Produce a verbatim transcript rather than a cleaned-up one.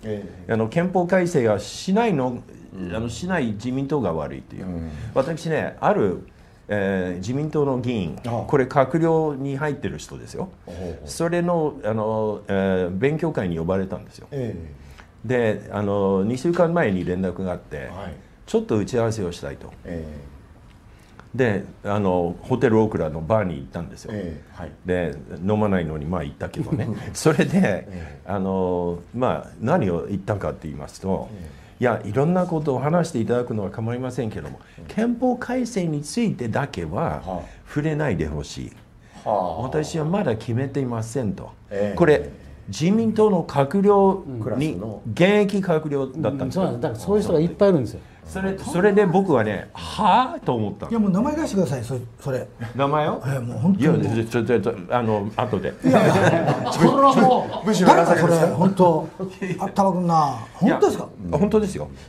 えあの憲法改正がしないの、うん、あのしない自民党が悪いという、うん、私ね、ある、えー、自民党の議員、これ閣僚に入ってる人ですよ。それの、あの、えー、勉強会に呼ばれたんですよ。えー、であのにしゅうかんまえに連絡があって、はい、ちょっと打ち合わせをしたいと。えーであのホテルオークラのバーに行ったんですよ、えーはい、で飲まないのにまあ行ったけどねそれで、えーあのまあ、何を言ったかって言いますと、えー、いやいろんなことを話していただくのは構いませんけども、うん、憲法改正についてだけは触れないでほしい、はあ、私はまだ決めていませんと、えー、これ自民党の閣僚に、現役閣僚だったんですよ、 うん、だからそういう人がいっぱいいるんですよ。 それ、それで僕はね、はぁと思った。 いやもう名前出してください、それ。それ名前を？ えもう本当に。 いや、ちょちょちょあの後で。 いやいや、それはもう。誰かそれ本当。あったまくんな。本当ですか？ 本当ですよ。